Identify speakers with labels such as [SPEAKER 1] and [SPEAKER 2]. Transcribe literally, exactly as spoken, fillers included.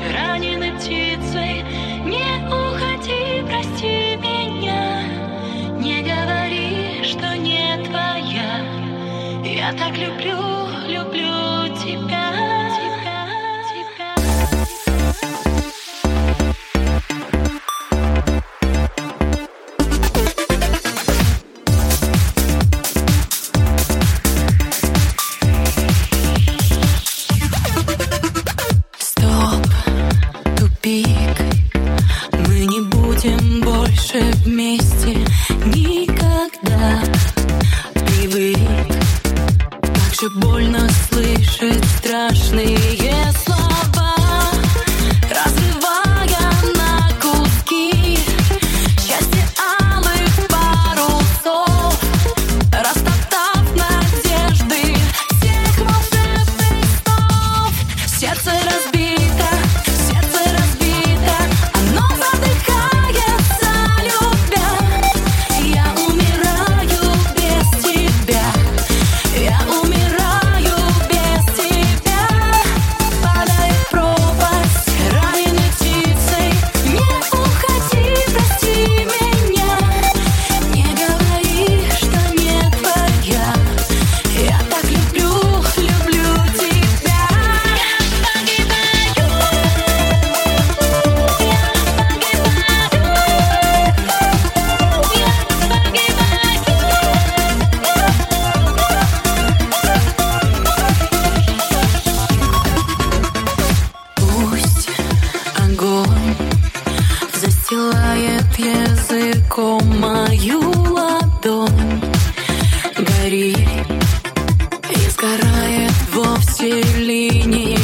[SPEAKER 1] раненой птицей. Не уходи, прости меня, не говори, что не твоя. Я так люблю, люблю тебя, тебя, тебя. Стоп, тупик, мы не будем больше вместе никогда. Привык, как же больно слышать страшные слова, разрывая на куски счастье алых парусов, растоптав надежды всех волшебных снов. Сердце разбито, сердце разбито, оно задыхается, любя. Я умираю без тебя, я умираю без тебя. Падаю в пропасть раненой птицей. Не уходи, прости меня, не говори, что не твоя. Я так люблю, люблю тебя. Я погибаю, пусть огонь застилает языком мою ладонь, горит и сгорает вовсе линия